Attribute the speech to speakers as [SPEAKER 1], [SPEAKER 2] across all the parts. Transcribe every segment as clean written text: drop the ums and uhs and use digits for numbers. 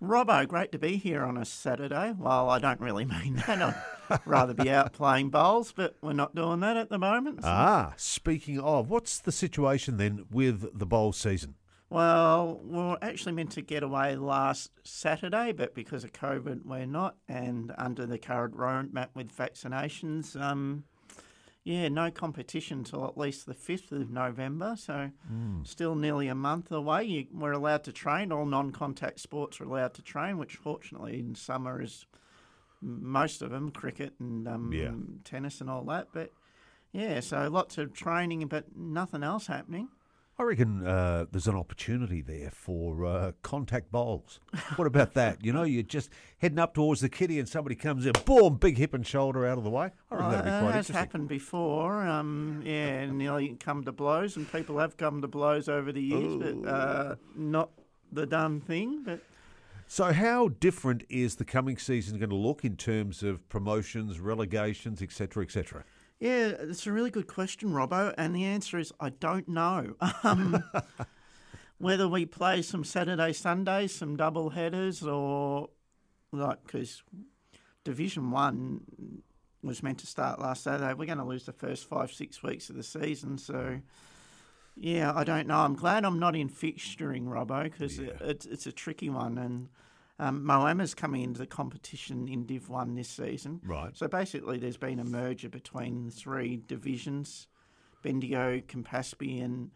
[SPEAKER 1] Robbo, great to be here on a Saturday. Well, I don't really mean that. I'd rather be out playing bowls, but we're not doing that at the moment. So.
[SPEAKER 2] Speaking of, what's the situation then with the bowl season?
[SPEAKER 1] Well, we were actually meant to get away last Saturday, but because of COVID, we're not. And under the current roadmap with vaccinations, no competition till at least the 5th of November. So still nearly a month away. We're allowed to train. All non-contact sports are allowed to train, which fortunately in summer is most of them, cricket and tennis and all that. But, so lots of training, but nothing else happening.
[SPEAKER 2] I reckon there's an opportunity there for contact bowls. What about that? You know, you're just heading up towards the kitty and somebody comes in, boom, big hip and shoulder out of the way. I reckon that'd be quite interesting.
[SPEAKER 1] It has happened before, nearly come to blows, and people have come to blows over the years, but not the done thing. But
[SPEAKER 2] so how different is the coming season going to look in terms of promotions, relegations, etc., etc.?
[SPEAKER 1] Yeah, it's a really good question, Robbo, and the answer is I don't know. Whether we play some Saturday, Sundays, some double headers, or because Division 1 was meant to start last Saturday, we're going to lose the first 5-6 weeks of the season. So, I don't know. I'm glad I'm not in fixturing, Robbo, because it's a tricky one. And Moama's coming into the competition in Div 1 this season.
[SPEAKER 2] Right.
[SPEAKER 1] So basically there's been a merger between the three divisions, Bendigo, Campaspe and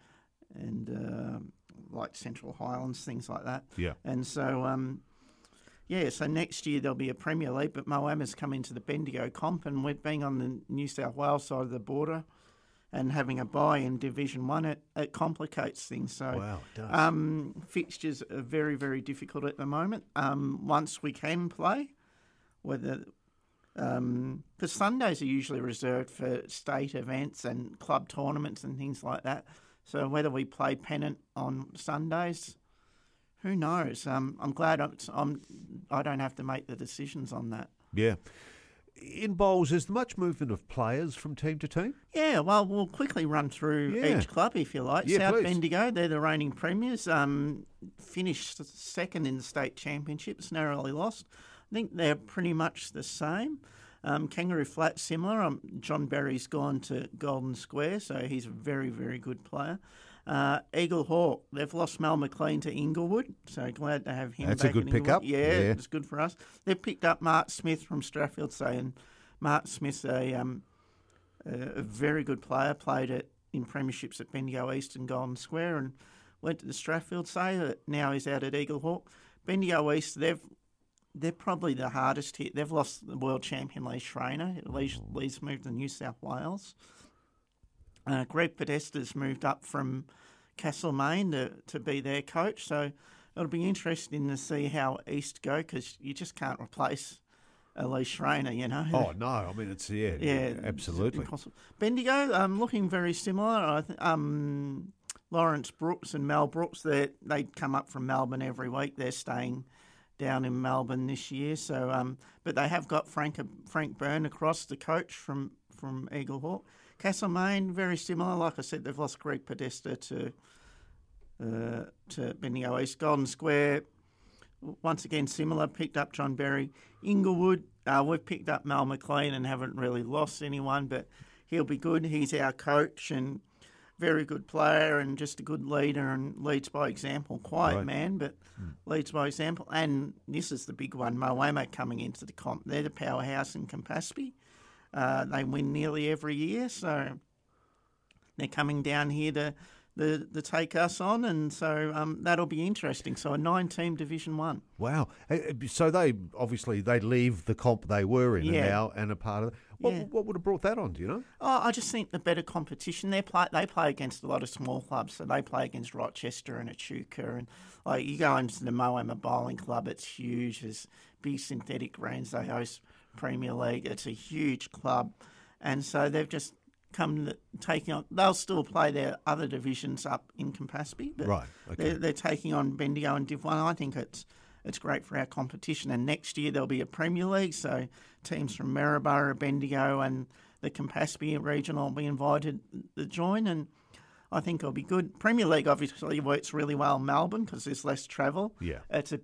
[SPEAKER 1] like Central Highlands, things like that.
[SPEAKER 2] Yeah.
[SPEAKER 1] And so, so next year there'll be a Premier League, but Moama's come into the Bendigo comp, and we're being on the New South Wales side of the border and having a bye in Division 1, it complicates things. So,
[SPEAKER 2] wow, it does.
[SPEAKER 1] Fixtures are very, very difficult at the moment. Once we can play, because Sundays are usually reserved for state events and club tournaments and things like that. So whether we play pennant on Sundays, who knows? I'm glad I don't have to make the decisions on that.
[SPEAKER 2] Yeah. In bowls, is there much movement of players from team to team?
[SPEAKER 1] Yeah, well, we'll quickly run through each club, if you like.
[SPEAKER 2] Yeah,
[SPEAKER 1] South
[SPEAKER 2] please.
[SPEAKER 1] Bendigo, they're the reigning premiers, finished second in the state championships, narrowly lost. I think they're pretty much the same. Kangaroo Flat, similar. John Berry's gone to Golden Square, so he's a very, very good player. Eagle Hawk, they've lost Mel McLean to Inglewood, so glad to have him
[SPEAKER 2] That's
[SPEAKER 1] back
[SPEAKER 2] a good
[SPEAKER 1] in
[SPEAKER 2] pickup.
[SPEAKER 1] Yeah, it's good for us. They've picked up Mark Smith from Strathfield, and Mark Smith's a very good player, played in premierships at Bendigo East and Golden Square, and went to the Strathfield that now he's out at Eagle Hawk. Bendigo East, they're probably the hardest hit. They've lost the world champion Lee Schreiner. Lee's moved to New South Wales. Greg Podesta's moved up from Castlemaine to be their coach. So it'll be interesting to see how East go, because you just can't replace Lee Schreiner, you know.
[SPEAKER 2] Oh, no. I mean, it's absolutely.
[SPEAKER 1] It's Bendigo, looking very similar. Lawrence Brooks and Mel Brooks, they come up from Melbourne every week. They're staying down in Melbourne this year. So, but they have got Frank Byrne across, the coach from Eagle Hawk. Castlemaine, very similar. Like I said, they've lost Greg Podesta to Bendigo East. Golden Square, once again, similar, picked up John Berry. Inglewood, we've picked up Mel McLean and haven't really lost anyone, but he'll be good. He's our coach and very good player and just a good leader and leads by example. Quiet man, but leads by example. And this is the big one, Moama coming into the comp. They're the powerhouse in Campaspe. They win nearly every year, so they're coming down here to take us on, and so that'll be interesting. So a 9-team Division 1.
[SPEAKER 2] Wow. So they leave the comp they were in and now and a part of it. What would have brought that on, do you know?
[SPEAKER 1] Oh, I just think the better competition. They play against a lot of small clubs, so they play against Rochester and Echuca, and like you go into the Moama Bowling Club, it's huge. There's big synthetic greens. They host Premier League. It's a huge club, and so they've just come taking on. They'll still play their other divisions up in Campaspe, but
[SPEAKER 2] right, okay.
[SPEAKER 1] they're taking on Bendigo and Div 1. I think it's great for our competition. And next year there'll be a Premier League, so teams from Maryborough, Bendigo, and the Campaspe region will be invited to join, and I think it'll be good. Premier League obviously works really well in Melbourne because there's less travel.
[SPEAKER 2] Yeah,
[SPEAKER 1] it's a bit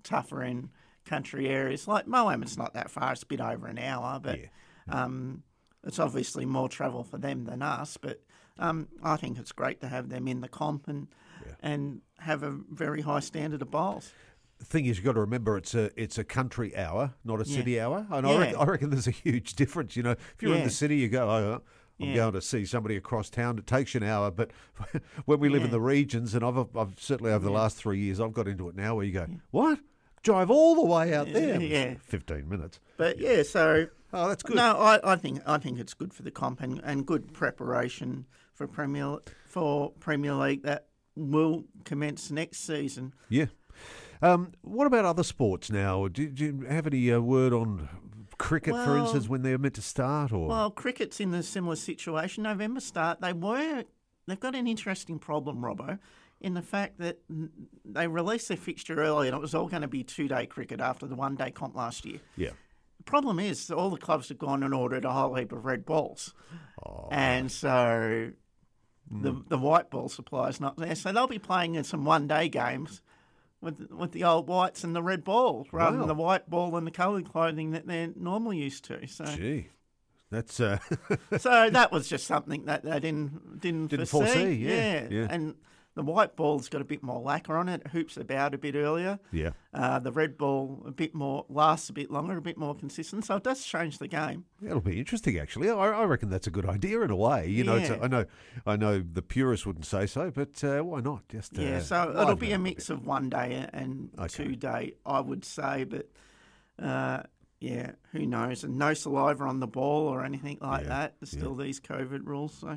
[SPEAKER 1] tougher in country areas. Like Mohamed's not that far; it's a bit over an hour, but it's obviously more travel for them than us. But I think it's great to have them in the comp and have a very high standard of bowls.
[SPEAKER 2] The thing is, you've got to remember it's a country hour, not a city hour. And
[SPEAKER 1] Yeah.
[SPEAKER 2] I reckon there's a huge difference. You know, if you're in the city, you go, I'm going to see somebody across town. It takes you an hour. But when we live in the regions, and I've certainly over the last 3 years, I've got into it now where you go, what? Drive all the way out there?
[SPEAKER 1] Yeah.
[SPEAKER 2] 15 minutes.
[SPEAKER 1] But so
[SPEAKER 2] that's good.
[SPEAKER 1] No, I think it's good for the comp and good preparation for Premier League that will commence next season.
[SPEAKER 2] Yeah. What about other sports now? Do you have any word on cricket, for instance, when they're meant to start? Or
[SPEAKER 1] well, cricket's in a similar situation. November start. They've got an interesting problem, Robbo, in the fact that they released their fixture early and it was all going to be 2-day cricket after the 1-day comp last year.
[SPEAKER 2] Yeah.
[SPEAKER 1] The problem is all the clubs have gone and ordered a whole heap of red balls. And so the white ball supply is not there. So they'll be playing in some 1-day games with the old whites and the red balls rather than the white ball and the coloured clothing that they're normally used to. So,
[SPEAKER 2] gee, that's
[SPEAKER 1] so that was just something that they didn't
[SPEAKER 2] foresee.
[SPEAKER 1] Yeah.
[SPEAKER 2] Yeah.
[SPEAKER 1] And the white ball's got a bit more lacquer on it. It hoops about a bit earlier.
[SPEAKER 2] Yeah.
[SPEAKER 1] The red ball lasts a bit longer, a bit more consistent. So it does change the game.
[SPEAKER 2] It'll be interesting, actually. I reckon that's a good idea in a way. You know, I know the purists wouldn't say so, but why not? Just
[SPEAKER 1] so it'll be a mix of 1-day and 2-day, I would say. But who knows? And no saliva on the ball or anything like that. There's still these COVID rules. So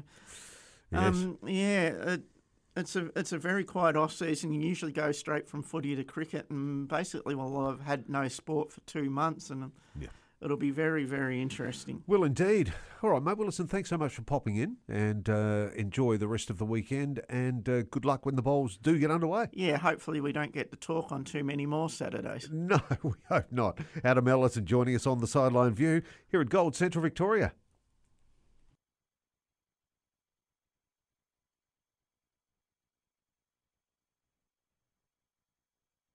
[SPEAKER 1] It's a very quiet off season. You usually go straight from footy to cricket, and basically, I've had no sport for 2 months, and it'll be very, very interesting.
[SPEAKER 2] Well, indeed. All right, mate. Well, listen, thanks so much for popping in, and enjoy the rest of the weekend, and good luck when the bowls do get underway.
[SPEAKER 1] Yeah, hopefully we don't get to talk on too many more Saturdays.
[SPEAKER 2] No, we hope not. Adam Ellison joining us on the Sideline View here at Gold Central, Victoria.